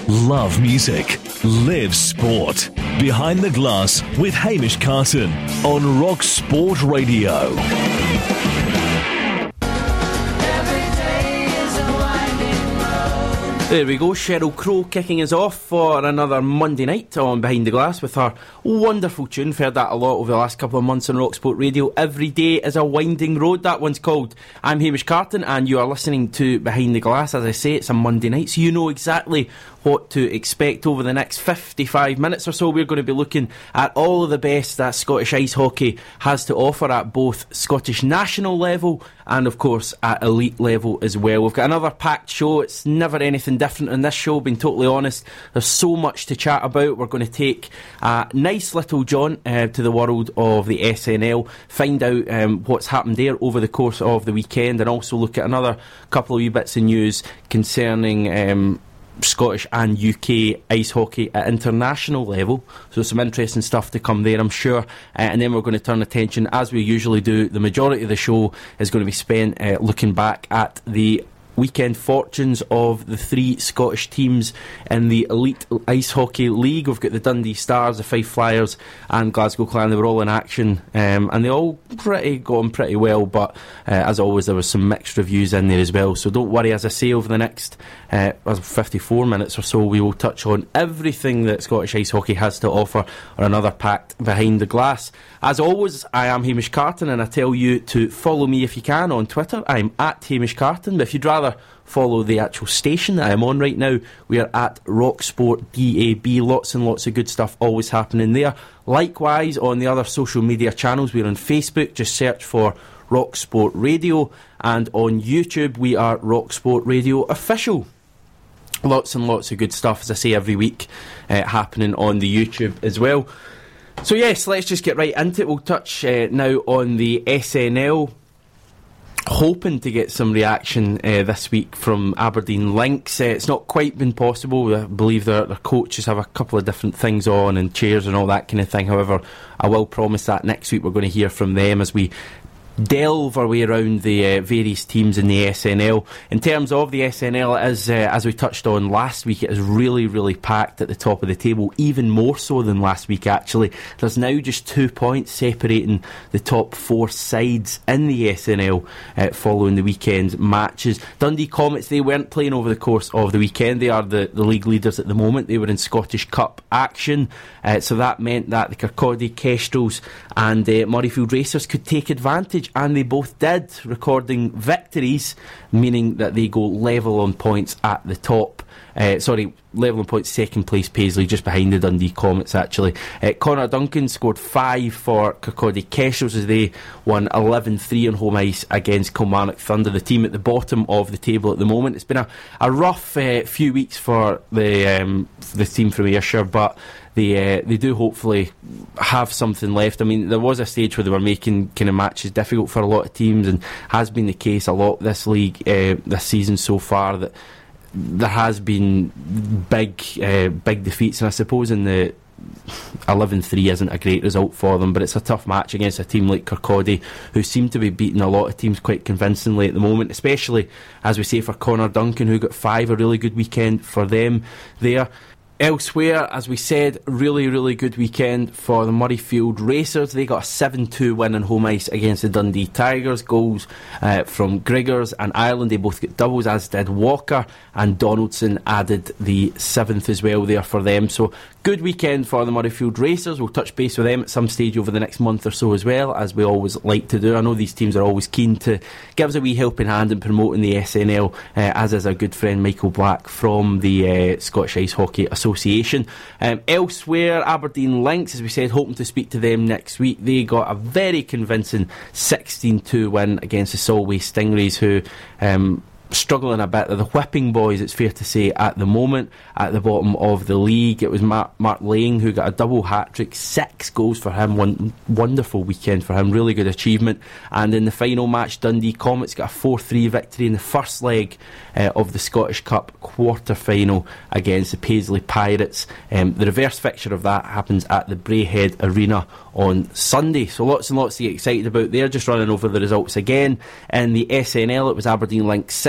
Love music. Live sport. Behind the Glass with Hamish Carton on Rock Sport Radio. There we go, Sheryl Crow kicking us off for another Monday night on Behind the Glass with her wonderful tune. We've heard that a lot over the last couple of months on Rock Sport Radio. Every day is a winding road, that one's called. I'm Hamish Carton and you are listening to Behind the Glass. As I say, it's a Monday night, so you know exactly what to expect over the next 55 minutes or so. We're going to be looking at all of the best that Scottish ice hockey has to offer at both Scottish national level and of course at elite level as well. We've got another packed show. It's never anything different in this show, being totally honest. There's so much to chat about. We're going to take a nice little jaunt to the world of the SNL, find out what's happened there over the course of the weekend, and also look at another couple of wee bits of news concerning Scottish and UK ice hockey at international level. So some interesting stuff to come there, I'm sure. And then we're going to turn attention, as we usually do. The majority of the show is going to be spent looking back at the weekend fortunes of the three Scottish teams in the Elite Ice Hockey League. We've got the Dundee Stars, the Fife Flyers and Glasgow Clan. They were all in action and they all got on pretty well, but as always there was some mixed reviews in there as well. So don't worry, as I say, over the next 54 minutes or so we will touch on everything that Scottish ice hockey has to offer on another packed Behind the Glass. As always, I am Hamish Carton and I tell you to follow me if you can on Twitter. I'm at Hamish Carton, but if you'd rather follow the actual station that I'm on right now, we are at Rock Sport DAB. Lots and lots of good stuff always happening there. Likewise, on the other social media channels, we're on Facebook, just search for Rock Sport Radio, and on YouTube we are Rock Sport Radio Official. Lots and lots of good stuff, as I say, every week happening on the YouTube as well. So yes, let's just get right into it. We'll touch now on the SNL. Hoping to get some reaction this week from Aberdeen Lynx. It's not quite been possible. I believe their coaches have a couple of different things on and chairs and all that kind of thing. However, I will promise that next week we're going to hear from them as we delve our way around the various teams in the SNL. In terms of the SNL, as we touched on last week, it is really, really packed at the top of the table, even more so than last week actually. There's now just 2 points separating the top four sides in the SNL following the weekend's matches. Dundee Comets, they weren't playing over the course of the weekend. They are the league leaders at the moment. They were in Scottish Cup action, so that meant that the Kirkcaldy, Kestrels and Murrayfield Racers could take advantage, and they both did, recording victories, meaning that they go level on points at the top. Level on points, second place Paisley, just behind the Dundee Comets actually. Connor Duncan scored 5 for Kirkcaldy Kestrels as they won 11-3 on home ice against Kilmarnock Thunder, the team at the bottom of the table at the moment. It's been a rough few weeks for the team from Ayrshire, but they do hopefully have something left. I mean, there was a stage where they were making kind of matches difficult for a lot of teams, and has been the case a lot this league this season so far, that there has been big defeats, and I suppose in the 11-3 isn't a great result for them, but it's a tough match against a team like Kirkcaldy, who seem to be beating a lot of teams quite convincingly at the moment, especially, as we say, for Connor Duncan, who got 5, a really good weekend for them there. Elsewhere, as we said, really, really good weekend for the Murrayfield Racers. They got a 7-2 win on home ice against the Dundee Tigers. Goals from Griggers and Ireland. They both get doubles, as did Walker, and Donaldson added the 7th as well there for them. So good weekend for the Murrayfield Racers. We'll touch base with them at some stage over the next month or so as well, as we always like to do. I know these teams are always keen to give us a wee helping hand in promoting the SNL, as is our good friend Michael Black from the Scottish Ice Hockey Association. Elsewhere, Aberdeen Lynx, as we said, hoping to speak to them next week. They got a very convincing 16-2 win against the Solway Stingrays, who struggling a bit. They're the whipping boys, it's fair to say, at the moment, at the bottom of the league. It was Mark Lang who got a double hat-trick, 6 goals for him, one wonderful weekend for him, really good achievement. And in the final match, Dundee Comets got a 4-3 victory in the first leg of the Scottish Cup quarter-final against the Paisley Pirates. The reverse fixture of that happens at the Braehead Arena on Sunday, so lots and lots to get excited about there. Just running over the results again. In the SNL, it was Aberdeen Lynx 6,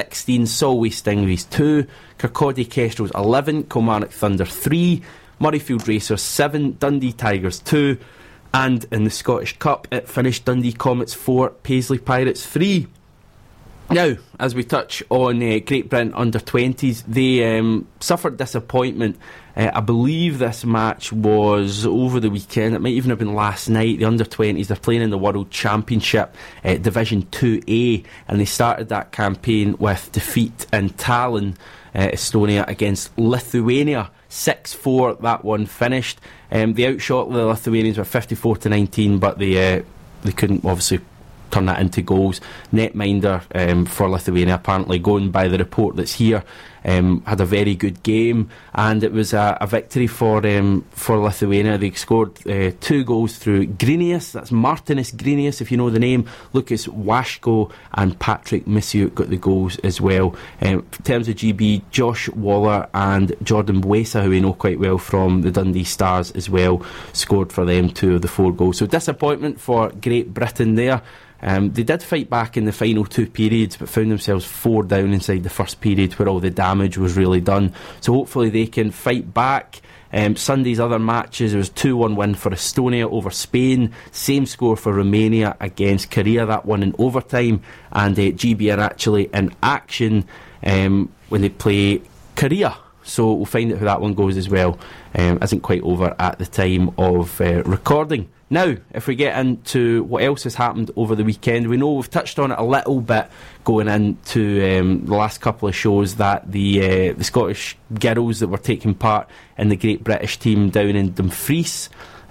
16, Solway Stingrays 2, Kirkcaldy Kestrels 11, Kilmarnock Thunder 3, Murrayfield Racers 7, Dundee Tigers 2, and in the Scottish Cup it finished Dundee Comets 4, Paisley Pirates 3. Now, as we touch on Great Britain under-20s, they suffered disappointment. I believe this match was over the weekend. It might even have been last night. The under-20s, they're playing in the World Championship Division 2A, and they started that campaign with defeat in Tallinn, Estonia, against Lithuania. 6-4, that one finished. They outshot the Lithuanians with 54-19, but they couldn't obviously turn that into goals. Netminder for Lithuania, apparently going by the report that's here, had a very good game, and it was a victory for Lithuania. They scored 2 goals through Grinius, that's Martinis Grinius if you know the name. Lucas Washko and Patrick Misiuk got the goals as well. In terms of GB, Josh Waller and Jordan Buesa, who we know quite well from the Dundee Stars as well, scored for them 2 of the 4 goals. So disappointment for Great Britain there. They did fight back in the final 2 periods, but found themselves 4 down inside the first period where all the damage was really done. So hopefully they can fight back. Sunday's other matches, it was 2-1 win for Estonia over Spain. Same score for Romania against Korea, that one in overtime. And GB are actually in action when they play Korea. So we'll find out how that one goes as well. Isn't quite over at the time of recording. Now, if we get into what else has happened over the weekend, we know we've touched on it a little bit going into the last couple of shows, that the Scottish girls that were taking part in the Great British team down in Dumfries,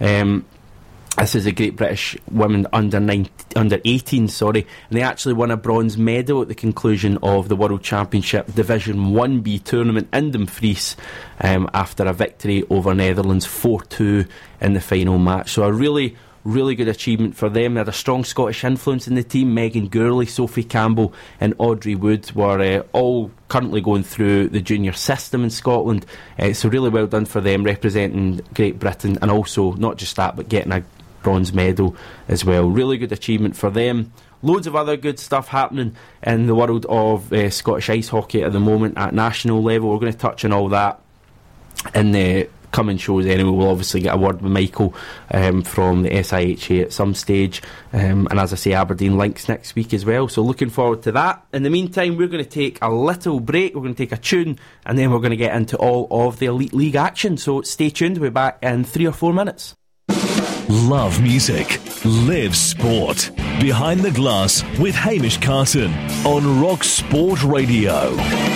this is a Great British women under 18, and they actually won a bronze medal at the conclusion of the World Championship Division 1B tournament in Dumfries after a victory over Netherlands 4-2 in the final match. So a really, really good achievement for them. They had a strong Scottish influence in the team. Megan Gourley, Sophie Campbell and Audrey Wood were all currently going through the junior system in Scotland. So really well done for them, representing Great Britain, and also not just that, but getting a bronze medal as well. Really good achievement for them. Loads of other good stuff happening in the world of Scottish ice hockey at the moment at national level. We're going to touch on all that in the coming shows anyway. We'll obviously get a word with Michael from the SIHA at some stage, and as I say, Aberdeen links next week as well, so looking forward to that. In the meantime, we're going to take a little break. We're going to take a tune, and then we're going to get into all of the Elite League action, so stay tuned. We'll be back in 3 or 4 minutes. Love music, live sport. Behind the Glass with Hamish Carton on Rock Sport Radio.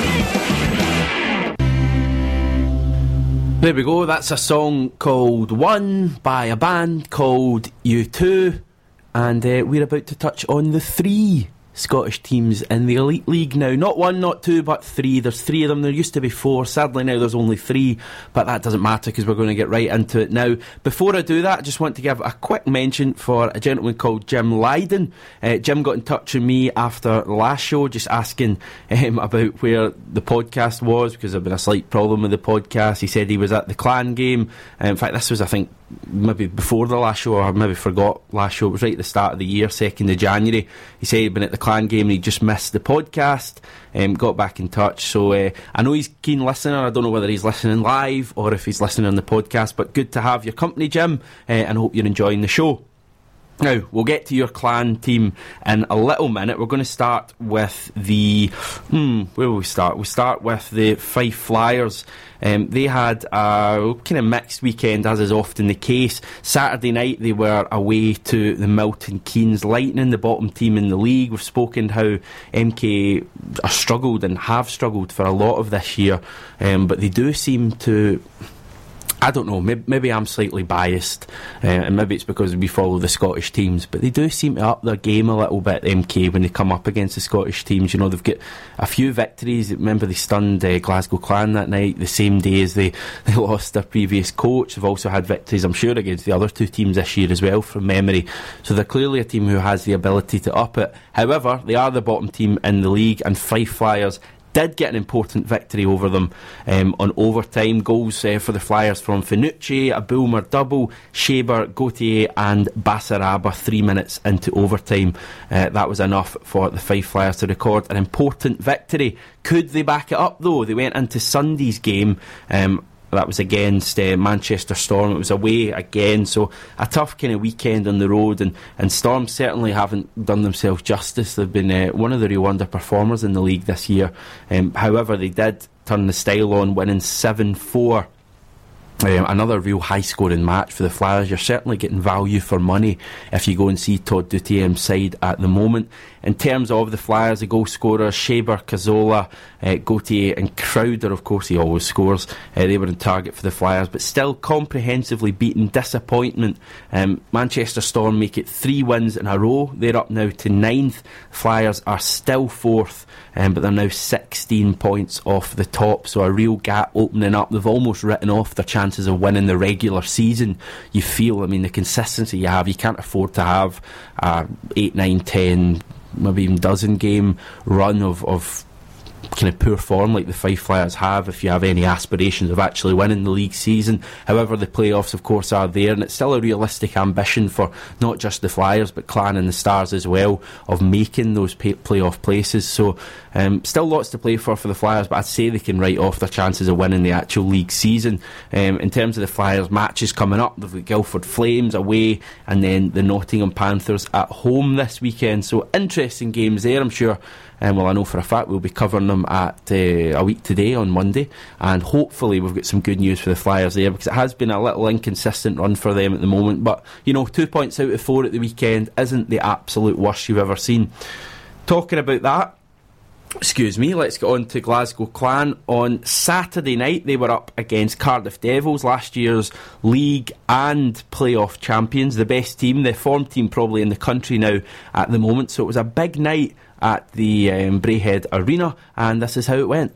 There we go, that's a song called One by a band called U2, and we're about to touch on the 3 Scottish teams in the Elite League now. Not 1, not 2, but 3. There's 3 of them. There used to be 4. Sadly now there's only 3, but that doesn't matter because we're going to get right into it now. Before I do that, I just want to give a quick mention for a gentleman called Jim Lydon. Jim got in touch with me after the last show, just asking about where the podcast was, because there'd been a slight problem with the podcast. He said he was at the Clan game. In fact, this was, I think, maybe before the last show, or I maybe forgot last show. It was right at the start of the year, 2nd of January. He said he'd been at the Clan game and he just missed the podcast. Got back in touch, so I know he's a keen listener. I don't know whether he's listening live or if he's listening on the podcast, but good to have your company, Jim, and I hope you're enjoying the show. Now, we'll get to your Clan team in a little minute. We're going to start with the... where will we start? We'll start with the Fife Flyers. They had a kind of mixed weekend, as is often the case. Saturday night, they were away to the Milton Keynes Lightning, the bottom team in the league. We've spoken how MK are struggled and have struggled for a lot of this year, but they do seem to... I don't know, maybe I'm slightly biased, and maybe it's because we follow the Scottish teams, but they do seem to up their game a little bit, MK, when they come up against the Scottish teams. You know, they've got a few victories. Remember, they stunned Glasgow Clan that night, the same day as they lost their previous coach. They've also had victories, I'm sure, against the other 2 teams this year as well, from memory. So they're clearly a team who has the ability to up it. However, they are the bottom team in the league, and Fife Flyers did get an important victory over them on overtime. Goals for the Flyers from Finucci, a Bulmer double, Shaber, Gauthier and Basaraba 3 minutes into overtime. That was enough for the Fife Flyers to record an important victory. Could they back it up though? They went into Sunday's game. That was against Manchester Storm. It was away again, so a tough kind of weekend on the road, and Storm certainly haven't done themselves justice. They've been one of the real underperformers in the league this year. However, they did turn the style on, winning 7-4. Another real high scoring match for the Flyers. You're certainly getting value for money if you go and see Todd Dutier's side at the moment. In terms of the Flyers, the goal scorers, Shaber, Cazzola, Gauthier and Crowder, of course he always scores, they were in target for the Flyers, but still comprehensively beaten. Disappointment. Manchester Storm make it 3 wins in a row. They're up now to 9th. Flyers are still 4th, but they're now 16 points off the top, so a real gap opening up. They've almost written off their chances of winning the regular season. You feel, I mean, the consistency you have, you can't afford to have 8, 9, 10, maybe even dozen game run of kind of poor form like the Fife Flyers have if you have any aspirations of actually winning the league season. However, the playoffs of course are there, and it's still a realistic ambition for not just the Flyers but Clan and the Stars as well, of making those playoff places. So still lots to play for the Flyers, but I'd say they can write off their chances of winning the actual league season. In terms of the Flyers matches coming up, they've got Guildford Flames away and then the Nottingham Panthers at home this weekend, so interesting games there. I'm sure well, I know for a fact we'll be covering them at a week today on Monday, and hopefully we've got some good news for the Flyers there, because it has been a little inconsistent run for them at the moment, but you know, 2 points out of 4 at the weekend isn't the absolute worst you've ever seen. Talking about that, let's get on to Glasgow Clan. On Saturday night they were up against Cardiff Devils, last year's league and playoff champions, the best team, the form team probably in the country now at the moment, so it was a big night at the Braehead Arena, and this is how it went.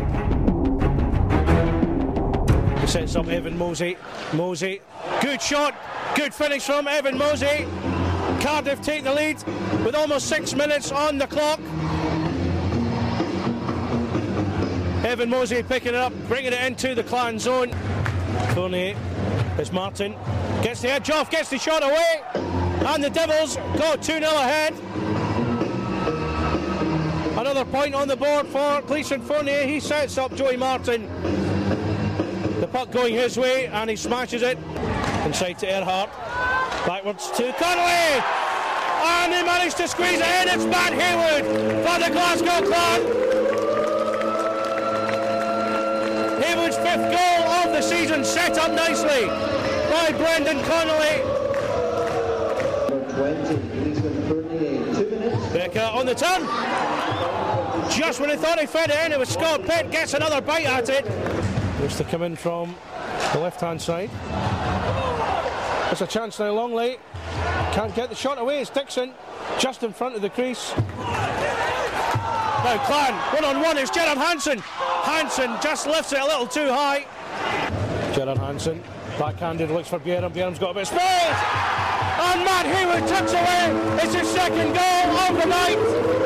He sets up Evan Mosey, good shot, good finish from Evan Mosey. Cardiff take the lead with almost 6 minutes on the clock. Evan Mosey picking it up, bringing it into the Clan zone. Fournier, it's Martin, gets the edge off, gets the shot away, and the Devils go 2-0 ahead. Another point on the board for Gleeson Fournier. He sets up Joey Martin. The puck going his way, and he smashes it inside to Earhart. Backwards to Connolly, and they manage to squeeze it in. It's Matt Haywood for the Glasgow Clan. Haywood's 5th goal of the season, set up nicely by Brendan Connolly. Becker on the turn. Just when he thought he fed it in, it was Scott Pitt, gets another bite at it. Looks to come in from the left-hand side. It's a chance now, Longley. Can't get the shot away, it's Dixon, just in front of the crease. Now Clan, one-on-one, it's Gerard Hansen. Hansen just lifts it a little too high. Gerard Hansen, backhanded, looks for Bjerrum. Bjerrum's got a bit of space. And Matt Haywood tucks away. It's his 2nd goal of the night.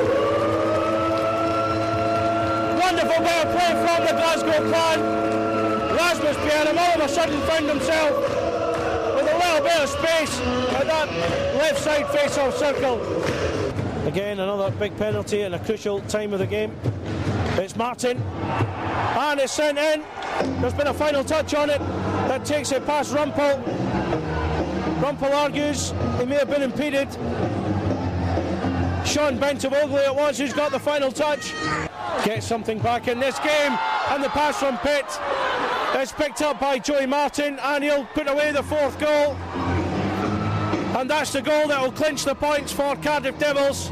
Wonderful bit of play from the Glasgow Clan. Rasmus Bjerrum all of a sudden found himself with a little bit of space at that left side face-off circle. Again, another big penalty at a crucial time of the game. It's Martin, and it's sent in. There's been a final touch on it that takes it past Rumpel. Rumpel argues he may have been impeded. Sean Bentavoglou it was who's got the final touch. Gets something back in this game, and the pass from Pitt is picked up by Joey Martin, and he'll put away the 4th goal. And that's the goal that will clinch the points for Cardiff Devils.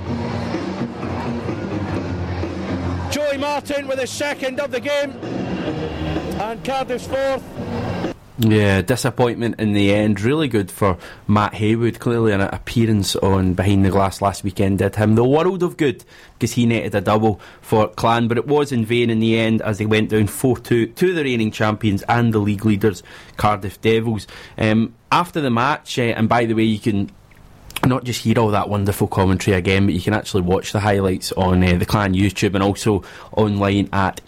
Joey Martin with his 2nd of the game, and Cardiff's 4th. Yeah, disappointment in the end. Really good for Matt Haywood. Clearly an appearance on Behind the Glass last weekend did him the world of good, because he netted a double for Clan, but it was in vain in the end as they went down 4-2 to the reigning champions and the league leaders, Cardiff Devils. After the match, and by the way, you can not just hear all that wonderful commentary again, but you can actually watch the highlights on the Clan YouTube and also online at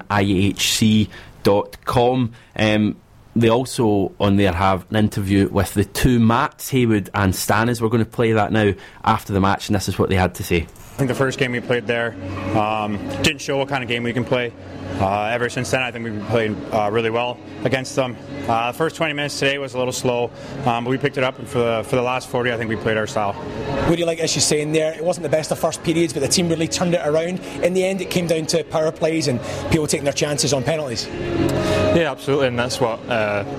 clanihc.com. They also on there have an interview with the two Matts, Haywood and Stannis. We're going to play that now after the match, and this is what they had to say. I think the first game we played there didn't show what kind of game we can play. Ever since then, I think we've been playing really well against them. The first 20 minutes today was a little slow, but we picked it up, and for the last 40, I think we played our style. What do you like, as you're saying there, it wasn't the best of first periods, but the team really turned it around. In the end, it came down to power plays and people taking their chances on penalties. Yeah, absolutely, and that's what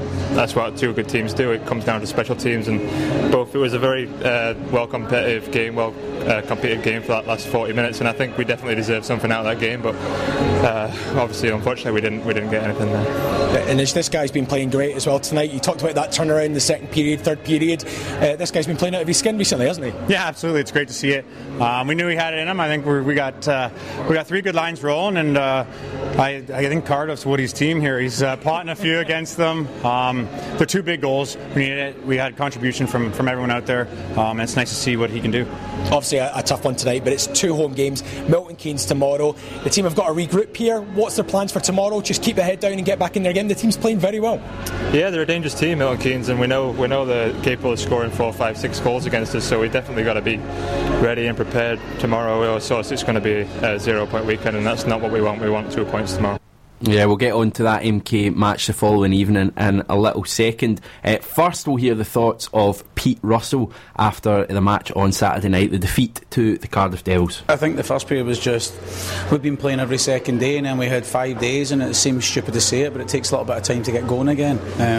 two good teams do. It comes down to special teams, and both. It was a very competitive game for that last 40 minutes, and I think we definitely deserved something out of that game, but obviously, unfortunately, we didn't get anything there. And this guy's been playing great as well tonight. You talked about that turnaround in the second period, third period. This guy's been playing out of his skin recently, hasn't he? Yeah, absolutely. It's great to see it. We knew he had it in him. I think we got three good lines rolling, and I think Cardiff's Woody's team here. He's potting a few against them. They're two big goals. We needed it. We had contribution from everyone out there, and it's nice to see what he can do. Obviously a tough one tonight, but it's two home games. Milton Keynes tomorrow. The team have got to regroup here. What's their plans for tomorrow? Just keep the head down and get back in their game. The team's playing very well. Yeah, they're a dangerous team, Milton Keynes, and we know they're capable of scoring 4, 5, 6 goals against us, so we definitely got to be ready and prepared tomorrow. So it's going to be a 0-point weekend, and that's not what we want. We want 2 points tomorrow. Yeah, we'll get on to that MK match the following evening in a little second. First, we'll hear the thoughts of Pete Russell after the match on Saturday night, the defeat to the Cardiff Devils. I think the first period was just, we've been playing every second day, and then we had 5 days, and it seems stupid to say it, but it takes a little bit of time to get going again.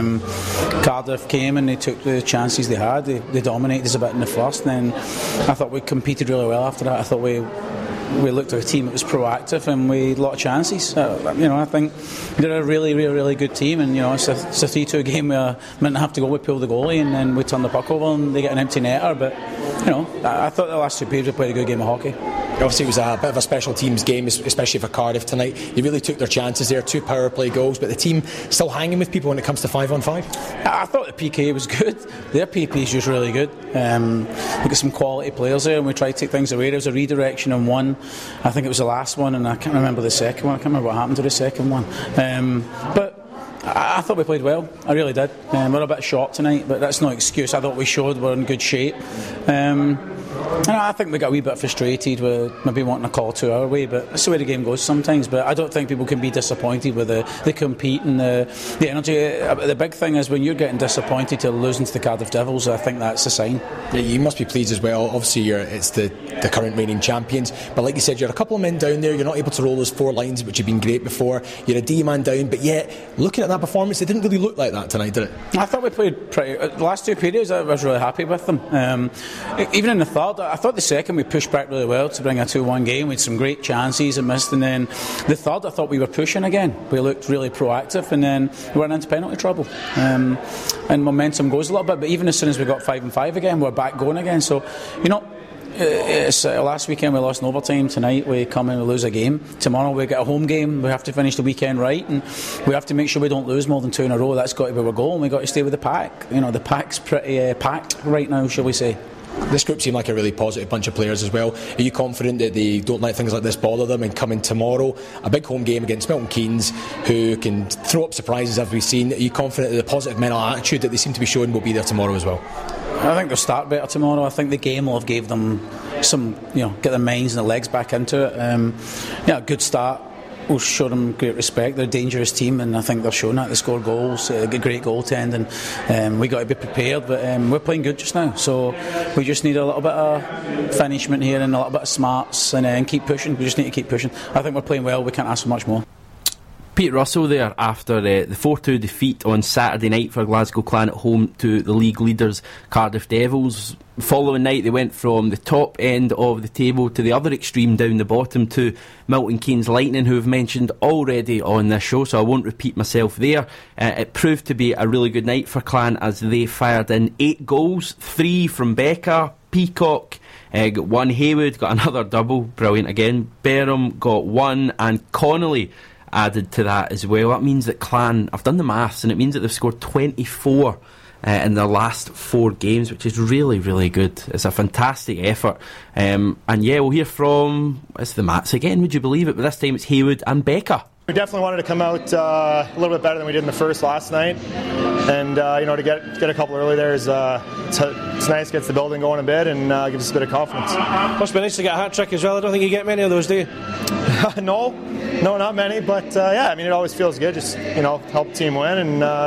Cardiff came and they took the chances they had. They dominated us a bit in the first, and then I thought we competed really well after that. I thought we looked at a team that was proactive, and we had a lot of chances. I think they're a really, really, really good team, and it's a 3-2 game where we didn't have to go. We pulled the goalie, and then we turned the puck over, and they get an empty netter. But I thought the last 2 periods we played a good game of hockey. Obviously, it was a bit of a special teams game, especially for Cardiff tonight. They really took their chances there, 2 power play goals, but the team still hanging with people when it comes to 5-on-5. I thought the PK was good. Their PP is just really good. We've got some quality players there, and we tried to take things away. There was a redirection on one. I think it was the last one, and I can't remember the second one. I can't remember what happened to the second one. But I thought we played well. I really did. We're a bit short tonight, but that's no excuse. I thought we showed we're in good shape. I think we got a wee bit frustrated with maybe wanting to call 2 our way, but that's the way the game goes sometimes. But I don't think people can be disappointed with the compete and the energy. The big thing is when you're getting disappointed to losing to the Cardiff Devils, I think that's a sign. Yeah, you must be pleased as well. Obviously, it's the current reigning champions, but like you said, you're a couple of men down there. You're not able to roll those 4 lines, which have been great before. You're a D-man down, but yet, looking at that performance, it didn't really look like that tonight, did it? I thought we played pretty. The last 2 periods, I was really happy with them. Even in the third, I thought the second we pushed back really well to bring a 2-1 game. We had some great chances and missed, and then the third I thought we were pushing again. We looked really proactive, and then we went into penalty trouble, and momentum goes a little bit, but even as soon as we got 5-5 again, we're back going again. So it's last weekend we lost in overtime. Tonight we come and we lose a game. Tomorrow we get a home game. We have to finish the weekend right, and we have to make sure we don't lose more than 2 in a row. That's got to be our goal, and we've got to stay with the pack. The pack's pretty packed right now, shall we say. This group seem like a really positive bunch of players as well. Are you confident that they don't let things like this bother them, and come in tomorrow, a big home game against Milton Keynes, who can throw up surprises as we've seen? Are you confident that the positive mental attitude that they seem to be showing will be there tomorrow as well? I think they'll start better tomorrow. I think the game will have gave them some, get their minds and their legs back into it. A good start will show them great respect. They're a dangerous team, and I think they're showing that. They score goals, great goaltending. We got to be prepared, but we're playing good just now. So we just need a little bit of finishment here and a little bit of smarts, and keep pushing. We just need to keep pushing. I think we're playing well. We can't ask for much more. Pete Russell there after the 4-2 defeat on Saturday night for Glasgow Clan at home to the league leaders Cardiff Devils. Following night they went from the top end of the table to the other extreme down the bottom to Milton Keynes Lightning, who I've mentioned already on this show, so I won't repeat myself there. It proved to be a really good night for Clan as they fired in 8 goals, 3 from Becker, Peacock got 1, Haywood got another double, brilliant again, Berham got 1, and Connolly added to that as well. That means that Clan, I've done the maths, and it means that they've scored 24 in their last 4 games, which is really, really good. It's a fantastic effort. And yeah, we'll hear from, it's the Mats again, would you believe it? But this time it's Haywood and Becca. We definitely wanted to come out a little bit better than we did in the first last night, and to get a couple early there is it's nice, gets the building going a bit and gives us a bit of confidence. Must be nice to get a hat trick as well. I don't think you get many of those, do you? No, not many, but it always feels good, just help the team win,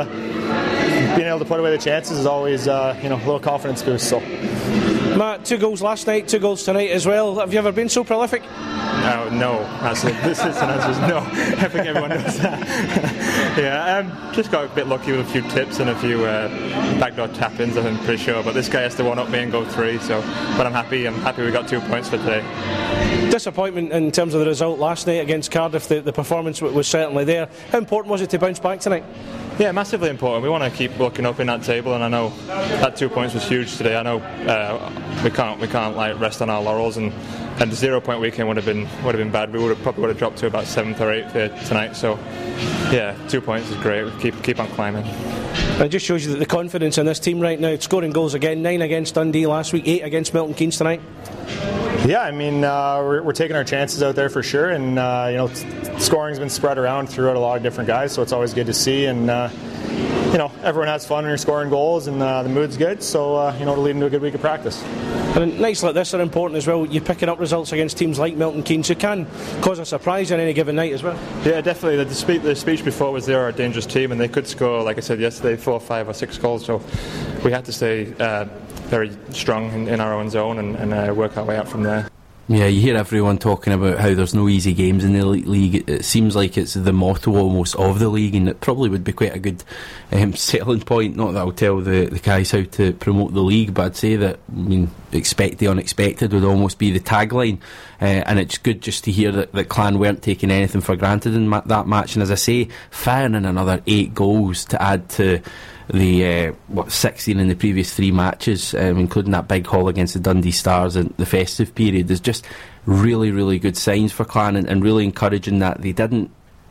and being able to put away the chances is always a little confidence boost. So, Matt, 2 goals last night, 2 goals tonight as well. Have you ever been so prolific? No. This is an answer is no. I think everyone knows that. Yeah, just got a bit lucky with a few tips and a few backdoor tap-ins, I'm pretty sure. But this guy has to one-up me and go 3. But I'm happy we got 2 points for today. Disappointment in terms of the result last night against Cardiff. The performance was certainly there. How important was it to bounce back tonight? Yeah, massively important. We want to keep looking up in that table, and I know that 2 points was huge today. I know we can't rest on our laurels, and the 0 point weekend would have been bad. We would have dropped to about 7th or 8th here tonight. So yeah, 2 points is great. We keep on climbing. It just shows you that the confidence in this team right now. Scoring goals again, 9 against Dundee last week, 8 against Milton Keynes tonight. Yeah, we're taking our chances out there for sure, and scoring's been spread around throughout a lot of different guys, so it's always good to see, and everyone has fun when you're scoring goals, and the mood's good, so it'll lead into a good week of practice. And nights like this are important as well. You're picking up results against teams like Milton Keynes, who can cause a surprise on any given night as well. Yeah, definitely. The speech before was they are a dangerous team, and they could score, like I said yesterday, 4, 5 or 6 goals, so we had to stay very strong in our own zone and work our way out from there. Yeah, you hear everyone talking about how there's no easy games in the Elite League. It seems like it's the motto almost of the league, and it probably would be quite a good selling point. Not that I'll tell the guys how to promote the league, but I'd say that, expect the unexpected would almost be the tagline, and it's good just to hear that Clan weren't taking anything for granted in that match, and as I say, firing in another 8 goals to add to the 16 in the previous 3 matches, including that big haul against the Dundee Stars in the festive period. There's just really, really good signs for Clan, and really encouraging that they didn't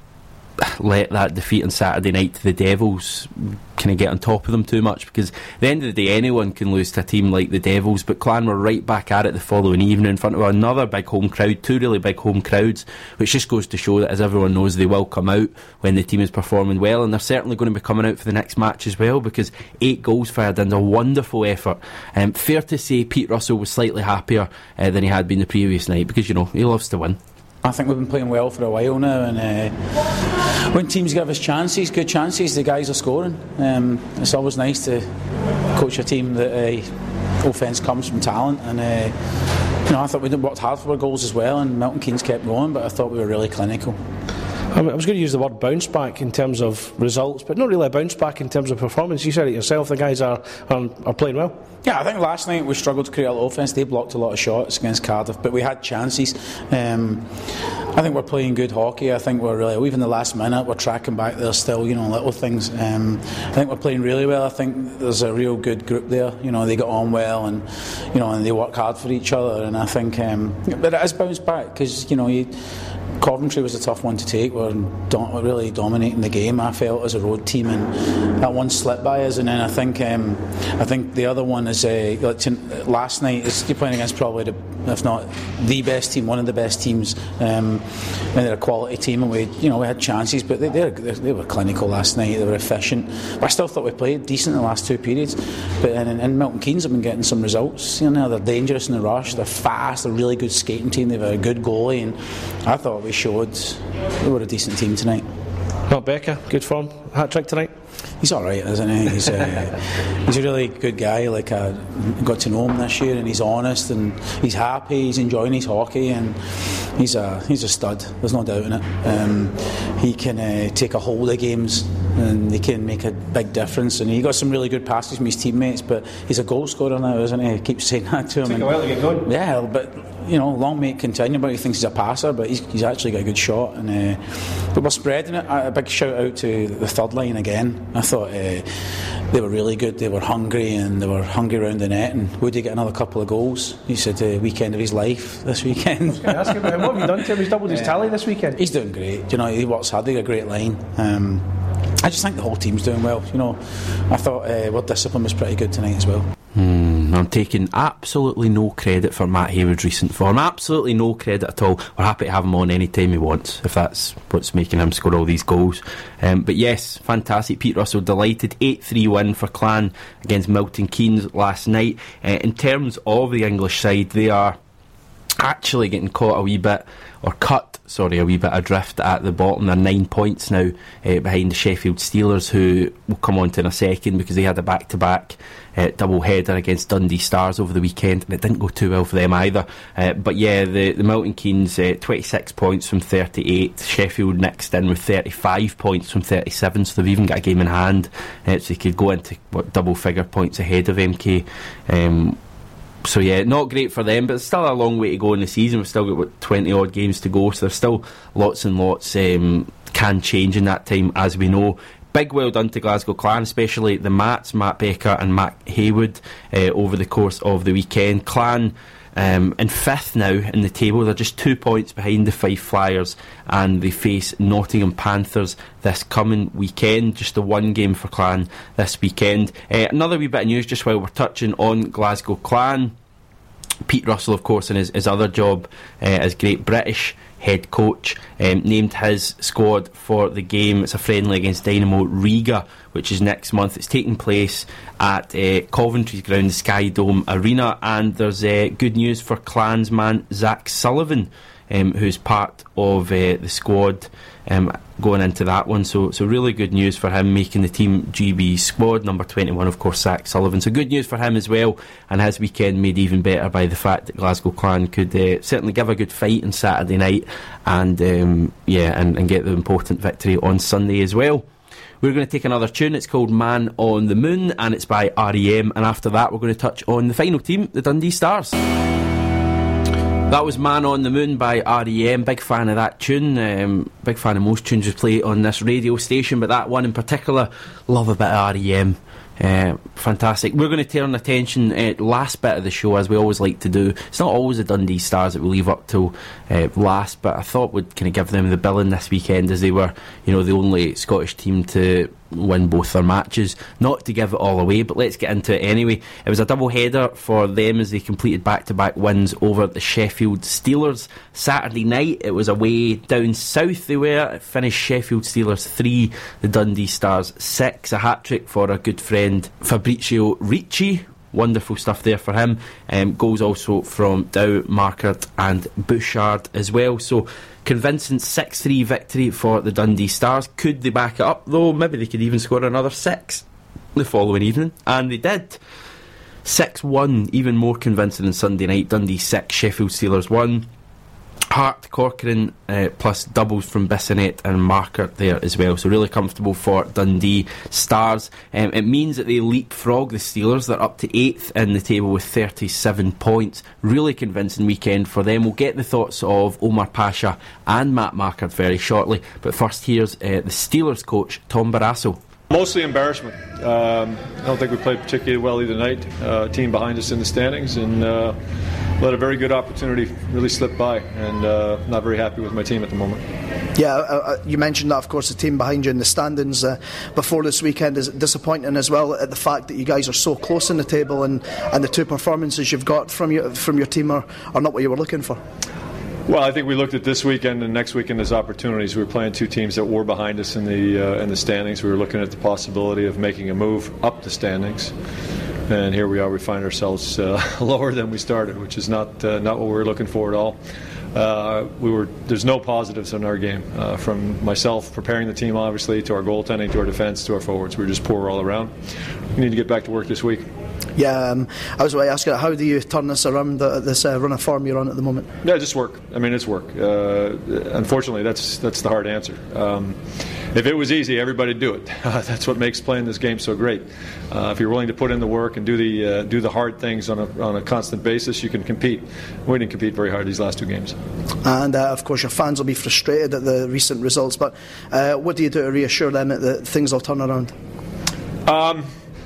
let that defeat on Saturday night to the Devils kind of get on top of them too much, because at the end of the day anyone can lose to a team like the Devils, but Clan were right back at it the following evening in front of another big home crowd, 2 really big home crowds, which just goes to show that, as everyone knows, they will come out when the team is performing well, and they're certainly going to be coming out for the next match as well, because 8 goals fired in, a wonderful effort. Fair to say Pete Russell was slightly happier than he had been the previous night, because he loves to win. I think we've been playing well for a while now, and when teams give us chances, good chances, the guys are scoring. It's always nice to coach a team that offence comes from talent, and I thought we worked hard for our goals as well, and Milton Keynes kept going, but I thought we were really clinical. I was going to use the word bounce back in terms of results, but not really a bounce back in terms of performance. You said it yourself, the guys are playing well. Yeah, I think last night we struggled to create a lot of offence. They blocked a lot of shots against Cardiff, but we had chances. I think we're playing good hockey. I think we're really, even the last minute, we're tracking back there still, little things. I think we're playing really well. I think there's a real good group there. They get on well, and and they work hard for each other. And I think, but it is bounced back, because Coventry was a tough one to take. We're really dominating the game, I felt, as a road team, and that one slipped by us. And then I think the other one is last night is you're playing against probably if not the best team, one of the best teams, and they're a quality team, and we had chances, but they were clinical last night. They were efficient. But I still thought we played decent in the last 2 periods. But and Milton Keynes have been getting some results. They're dangerous in the rush. They're fast. They're a really good skating team. They've a good goalie, and I thought we showed we were a decent team tonight. Not Becca, good form, hat trick tonight. He's all right, isn't he? He's a really good guy. I got to know him this year, and he's honest, and he's happy. He's enjoying his hockey, and he's a stud. There's no doubt in it. He can take a hold of games, and he can make a big difference. And he got some really good passes from his teammates. But he's a goal scorer now, isn't he? I keep saying that to him. Take a while to get going. Yeah, but long may it continue. But he thinks he's a passer, but he's actually got a good shot. And but we're spreading it. A big shout out to the third line again. I thought they were really good. They were hungry, and they were hungry around the net. And Woody get another couple of goals. He said the weekend of his life this weekend. I was going to ask him, what have you done to him? He's doubled his tally this weekend. He's doing great. He works hard. They got a great line. I just think the whole team's doing well. I thought our discipline was pretty good tonight as well. I'm taking absolutely no credit for Matt Haywood's recent form. Absolutely no credit at all. We're happy to have him on any time he wants, if that's what's making him score all these goals. But yes, fantastic. Pete Russell delighted. 8-3 win for Clan against Milton Keynes last night. In terms of the English side, they are actually getting caught a wee bit adrift at the bottom. They're 9 points now behind the Sheffield Steelers, who we'll come on to in a second, because they had a back-to-back double header against Dundee Stars over the weekend, and it didn't go too well for them either. But yeah, the Milton Keynes 26 points from 38. Sheffield next in with 35 points from 37, so they've even got a game in hand, so they could go into double figure points ahead of MK. So yeah, not great for them, but it's still a long way to go in the season. We've still got 20 odd games to go, so there's still lots and lots can change in that time, as we know. Big well done to Glasgow Clan, especially the Matt Baker and Matt Haywood over the course of the weekend. Clan in fifth now in the table. They're just 2 points behind the Fife Flyers, and they face Nottingham Panthers this coming weekend. Just the one game for Clan this weekend. Another wee bit of news just while we're touching on Glasgow Clan. Pete Russell, of course, in his other job as Great British head coach, named his squad for the game. It's a friendly against Dynamo Riga, which is next month. It's taking place at Coventry's ground, the Sky Dome Arena, and there's good news for Clansman Zach Sullivan, who's part of the squad going into that one. So really good news for him, making the Team GB squad. Number 21, of course, Zach Sullivan. So good news for him as well, and his weekend made even better by the fact that Glasgow Clan could certainly give a good fight on Saturday night, and get the important victory on Sunday as well. We're going to take another tune. It's called Man on the Moon, and it's by R.E.M. And after that, we're going to touch on the final team, the Dundee Stars. That was Man on the Moon by R.E.M. Big fan of that tune. Big fan of most tunes we play on this radio station, but that one in particular, love a bit of R.E.M. Fantastic. We're going to turn attention last bit of the show, as we always like to do. It's not always the Dundee Stars that we leave up till last, but I thought we'd kind of give them the billing this weekend, as they were, the only Scottish team to win both their matches. Not to give it all away, but let's get into it anyway. It was a double header for them as they completed back-to-back wins over the Sheffield Steelers. Saturday night, it was away down south. They were. It finished Sheffield Steelers 3, the Dundee Stars 6. A hat-trick for our good friend Fabrizio Ricci. Wonderful stuff there for him. Goals also from Dow, Markert and Bouchard as well. So convincing 6-3 victory for the Dundee Stars. Could they back it up though? Maybe they could even score another 6 the following evening, and they did. 6-1, even more convincing than Sunday night. Dundee 6, Sheffield Steelers 1. Hart, Corcoran, plus doubles from Bissonnette and Markert there as well. So really comfortable for Dundee Stars. It means that they leapfrog the Steelers. They're up to 8th in the table with 37 points. Really convincing weekend for them. We'll get the thoughts of Omar Pasha and Matt Markert very shortly. But first, here's the Steelers coach, Tom Barrasso. Mostly embarrassment. I don't think we played particularly well either night. Team behind us in the standings, and let a very good opportunity really slip by, and not very happy with my team at the moment. Yeah, you mentioned that, of course, the team behind you in the standings before this weekend is disappointing as well, at the fact that you guys are so close in the table, and the two performances you've got from your team are not what you were looking for. Well, I think we looked at this weekend and next weekend as opportunities. We were playing two teams that were behind us in the standings. We were looking at the possibility of making a move up the standings, and here we are. We find ourselves lower than we started, which is not what we were looking for at all. There's no positives in our game, from myself preparing the team, obviously, to our goaltending, to our defence, to our forwards. We were just poor all around. We need to get back to work this week. Yeah, I was going to ask you, how do you turn this around, this run of form you're on at the moment? Yeah, just work. I mean, it's work. Unfortunately, that's the hard answer. If it was easy, everybody'd do it. That's what makes playing this game so great. If you're willing to put in the work and do the hard things on a constant basis, you can compete. We didn't compete very hard these last two games. And of course, your fans will be frustrated at the recent results. But what do you do to reassure them that things will turn around?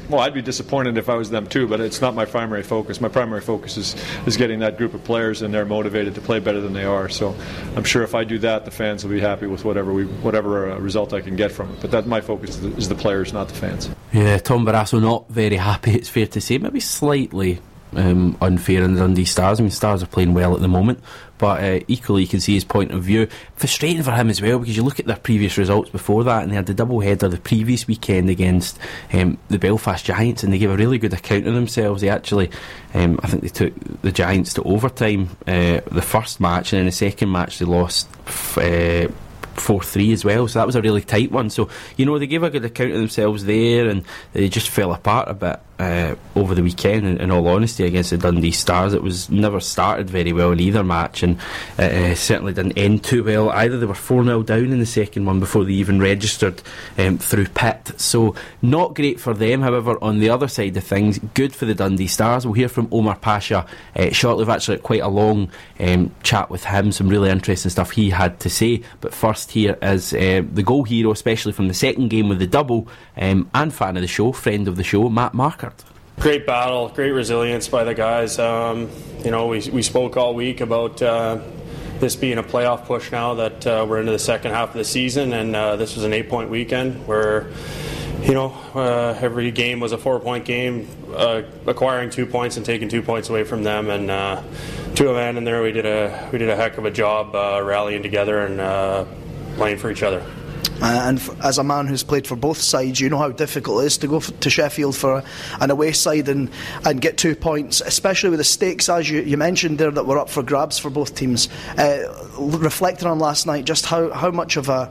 well, I'd be disappointed if I was them too, but it's not my primary focus. My primary focus is getting that group of players, and they're motivated to play better than they are. So I'm sure if I do that, the fans will be happy with whatever result I can get from it. But my focus is the players, not the fans. Yeah, Tom Barrasso not very happy, it's fair to say. Maybe slightly unfair in the Dundee Stars. I mean, Stars are playing well at the moment, but equally you can see his point of view. Frustrating for him as well, because you look at their previous results before that, and they had the double header the previous weekend against the Belfast Giants, and they gave a really good account of themselves. They actually, I think they took the Giants to overtime the first match, and in the second match they lost 4-3 as well, so that was a really tight one. So, you know, they gave a good account of themselves there, and they just fell apart a bit over the weekend, in all honesty, against the Dundee Stars. It was never started very well in either match, and certainly didn't end too well either. They were 4-0 down in the second one before they even registered through Pitt, so not great for them. However, on the other side of things, good for the Dundee Stars. We'll hear from Omar Pasha shortly. We've actually had quite a long chat with him, some really interesting stuff he had to say. But first, here is the goal hero, especially from the second game with the double, and fan of the show, friend of the show, Matt Markert. Great battle, great resilience by the guys. You know, we spoke all week about this being a playoff push now that we're into the second half of the season, and this was an 8-point weekend where, you know, every game was a 4-point game, acquiring 2 points and taking 2 points away from them, and to a man in there we did a heck of a job rallying together and playing for each other. And as a man who's played for both sides, you know how difficult it is to go to Sheffield for an away side and get 2 points, especially with the stakes, as you mentioned there, that were up for grabs for both teams. Reflecting on last night, just how much of a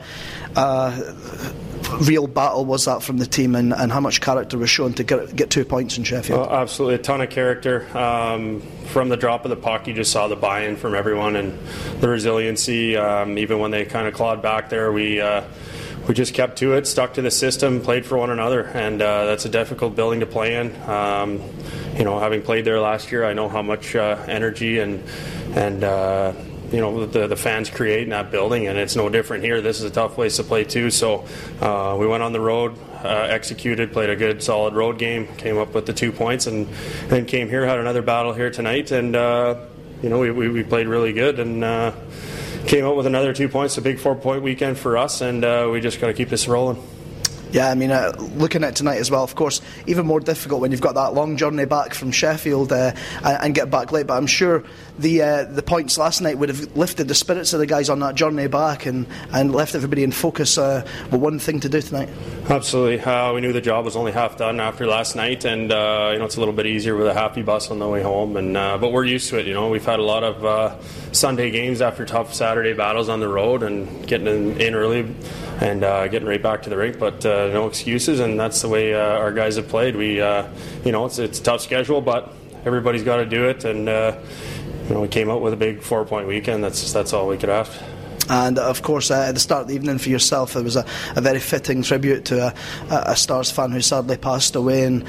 real battle was that from the team, and how much character was shown to get 2 points in Sheffield? Absolutely, a ton of character. From the drop of the puck, you just saw the buy-in from everyone and the resiliency. Even when they kind of clawed back there, we just kept to it, stuck to the system, played for one another, and that's a difficult building to play in. You know, having played there last year, I know how much energy and you know, the fans create in that building, and it's no different here. This is a tough place to play too, so we went on the road, executed, played a good solid road game, came up with the 2 points, and then came here, had another battle here tonight, and you know, we played really good, and came out with another 2 points, a big 4-point weekend for us, and we just got to keep this rolling. Yeah, I mean, looking at tonight as well, of course, even more difficult when you've got that long journey back from Sheffield and get back late. But I'm sure the points last night would have lifted the spirits of the guys on that journey back and left everybody in focus with one thing to do tonight. Absolutely. We knew the job was only half done after last night, and you know, it's a little bit easier with a happy bus on the way home. And but we're used to it. You know, we've had a lot of Sunday games after tough Saturday battles on the road, and getting in early and getting right back to the rink. But no excuses, and that's the way our guys have played. We, you know, it's a tough schedule, but everybody's got to do it, and you know, we came out with a big 4-point weekend. That's all we could ask. And of course, at the start of the evening for yourself, it was a very fitting tribute to a Stars fan who sadly passed away, and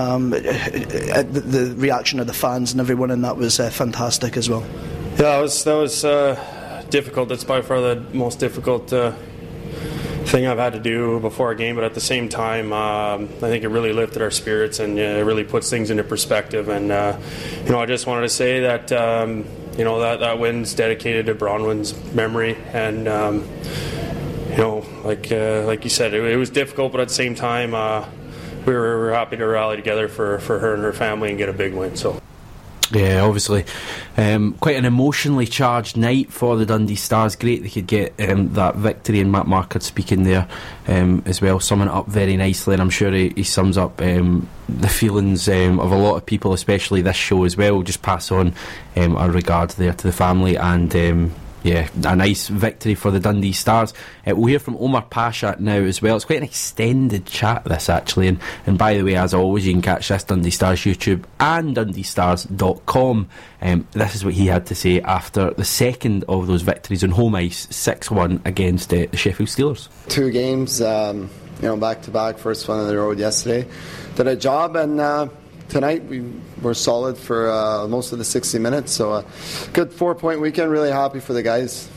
the reaction of the fans and everyone in that was fantastic as well. Yeah, that was difficult. That's by far the most difficult thing I've had to do before a game, but at the same time, I think it really lifted our spirits, and it really puts things into perspective. And you know, I just wanted to say that you know, that win's dedicated to Bronwyn's memory, and you know, like you said, it was difficult, but at the same time, we were happy to rally together for her and her family and get a big win. So. Yeah, obviously quite an emotionally charged night for the Dundee Stars. Great they could get that victory, and Matt Markert speaking there as well, summing it up very nicely, and I'm sure he sums up the feelings of a lot of people, especially this show as well. We'll just pass on our regards there to the family, and yeah, a nice victory for the Dundee Stars. We'll hear from Omar Pasha now as well. It's quite an extended chat, this, actually, and by the way, as always, you can catch this Dundee Stars YouTube and DundeeStars.com. This is what he had to say after the second of those victories on home ice, 6-1 against the Sheffield Steelers. 2 games, you know, back to back. First one on the road yesterday, did a job, and tonight we were solid for most of the 60 minutes, so a good 4-point weekend. Really happy for the guys.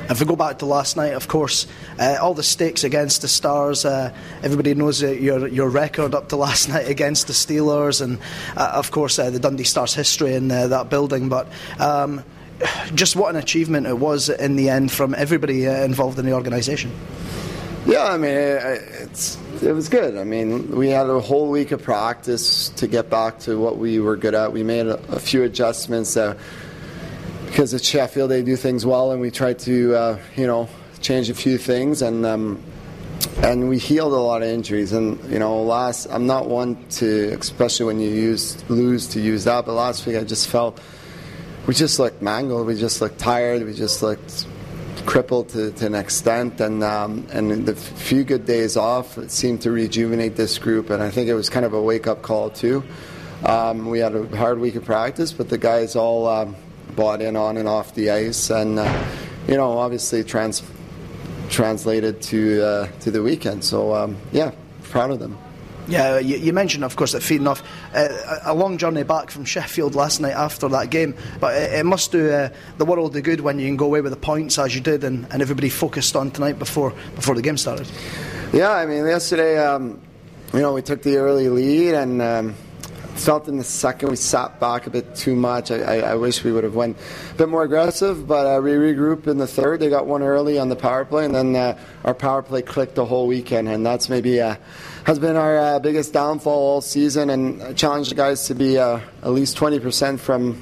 If we go back to last night, of course, all the stakes against the Stars, everybody knows your record up to last night against the Steelers, and of course the Dundee Stars history in that building, but just what an achievement it was in the end from everybody involved in the organisation. Yeah, I mean, it was good. I mean, we had a whole week of practice to get back to what we were good at. We made a few adjustments because at Sheffield they do things well, and we tried to, change a few things, and we healed a lot of injuries. And I'm not one to, especially when you lose, to use that. But last week I just felt we just looked mangled. We just looked tired. We just looked crippled to an extent, and the few good days off, it seemed to rejuvenate this group, and I think it was kind of a wake-up call too. We had a hard week of practice, but the guys all bought in on and off the ice, and obviously translated to the weekend. So proud of them. Yeah, you mentioned, of course, that feeding off a long journey back from Sheffield last night after that game, but it must do the world of good when you can go away with the points as you did, and everybody focused on tonight before the game started. Yeah, I mean, yesterday, we took the early lead, and felt in the second we sat back a bit too much. I wish we would have went a bit more aggressive, but we regrouped in the third. They got one early on the power play, and then our power play clicked the whole weekend, and that's maybe has been our biggest downfall all season, and I challenged the guys to be at least 20% from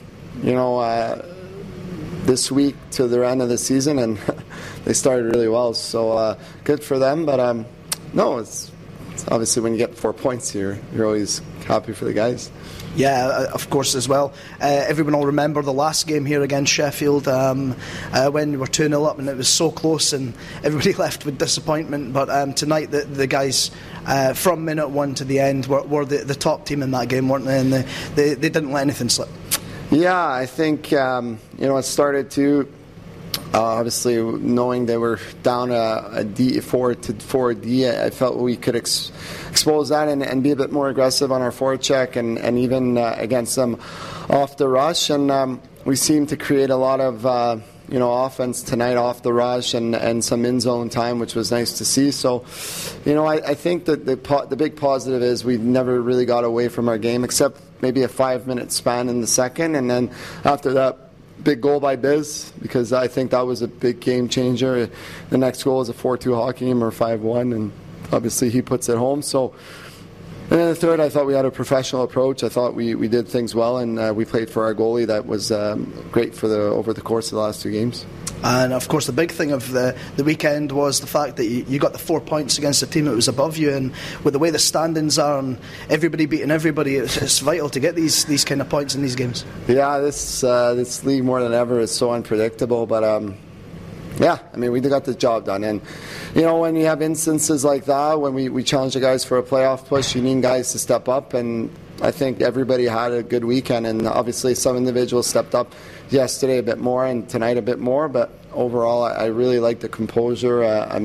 this week to the end of the season, and they started really well, so good for them. But it's obviously when you get 4 points here, you're always happy for the guys. Yeah, of course, as well. Everyone will remember the last game here against Sheffield when we were 2-0 up and it was so close and everybody left with disappointment. But tonight the guys from minute one to the end were the top team in that game, weren't they? And they didn't let anything slip. Yeah, I think it started to obviously knowing they were down a D 4-4D. I felt we could expose that and be a bit more aggressive on our forecheck and even against them off the rush. And we seemed to create a lot of offense tonight off the rush and some in zone time, which was nice to see. So, I think that the big positive is we never really got away from our game except maybe a 5-minute span in the second, and then after that, big goal by Biz, because I think that was a big game changer. The next goal is a 4-2 hockey game or 5-1, and obviously he puts it home. So, and then the third, I thought we had a professional approach. I thought we did things well, and we played for our goalie. That was great for over the course of the last two games. And of course the big thing of the weekend was the fact that you got the 4 points against a team that was above you, and with the way the standings are and everybody beating everybody, it's vital to get these kind of points in these games. Yeah, this league more than ever is so unpredictable, but we got the job done. And when you have instances like that, when we challenge the guys for a playoff push, you need guys to step up, and I think everybody had a good weekend, and obviously some individuals stepped up yesterday a bit more and tonight a bit more, but overall I really like the composure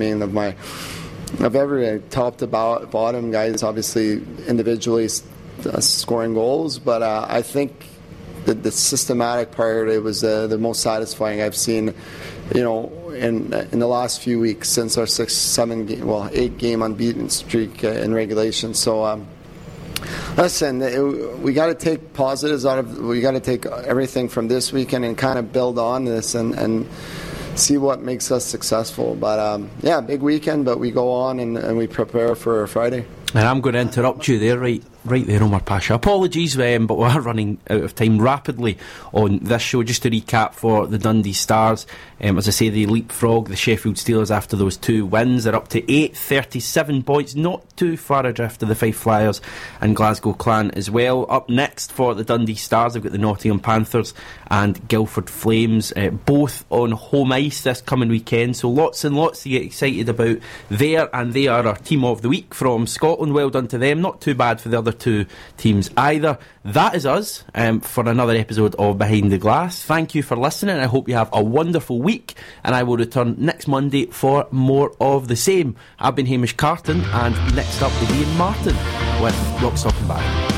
of every top to bottom guys, obviously individually scoring goals, but I think the systematic part, it was the most satisfying I've seen in the last few weeks since our 8 game unbeaten streak in regulation. So listen, we got to take positives out of. We got to take everything from this weekend and kind of build on this and see what makes us successful. But big weekend, but we go on and we prepare for Friday. And I'm going to interrupt you there, right there, Omar Pasha. Apologies, but we are running out of time rapidly on this show. Just to recap for the Dundee Stars, as I say, they leapfrog the Sheffield Steelers after those 2 wins. They're up to 37 points, not too far adrift of the Fife Flyers and Glasgow Clan as well. Up next for the Dundee Stars, they've got the Nottingham Panthers and Guildford Flames, both on home ice this coming weekend. So lots and lots to get excited about there, and they are our team of the week from Scotland. Well done to them. Not too bad for the other 2 teams either. That is us for another episode of Behind the Glass. Thank you for listening. I hope you have a wonderful week, and I will return next Monday for more of the same. I've been Hamish Carton, and next up is Ian Martin with Rock Sock and Bag.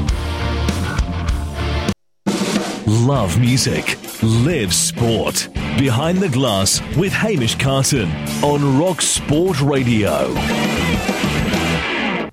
Love music, live sport. Behind the Glass with Hamish Carton on Rock Sport Radio.